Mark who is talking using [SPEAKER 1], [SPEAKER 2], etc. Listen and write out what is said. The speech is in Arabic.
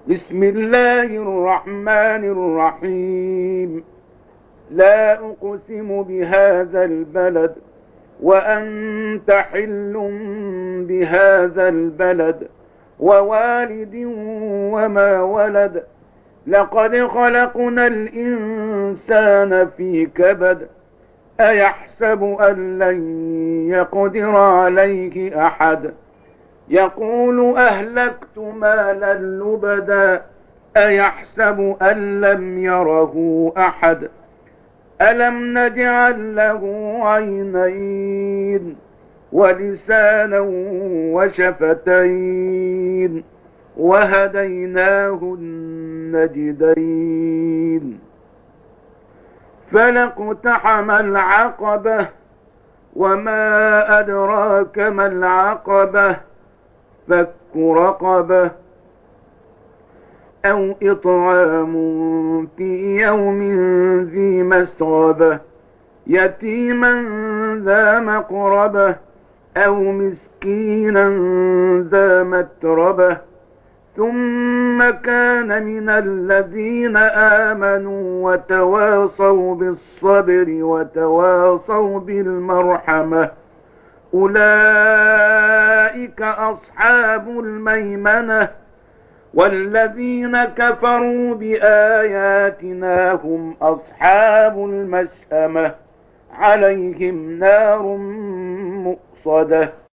[SPEAKER 1] بسم الله الرحمن الرحيم. لا أقسم بهذا البلد وأنت حل بهذا البلد ووالد وما ولد. لقد خلقنا الإنسان في كبد. أيحسب أن لن يقدر عليه أحد. يقول أهلكت مالا لبدا. أيحسب أن لم يره أحد. ألم نجعل له عينين ولسانا وشفتين وهديناه النجدين. فلاقتحم العقبة وما أدراك ما العقبة. فك رقبة أو إطعام في يوم ذي مسغبة يتيما ذا مقربة أو مسكينا ذا متربة ثم كان من الذين آمنوا وتواصوا بالصبر وتواصوا بالمرحمة. أولئك أصحاب الميمنة. والذين كفروا بآياتنا هم أصحاب المشأمة. عليهم نار مؤصدة.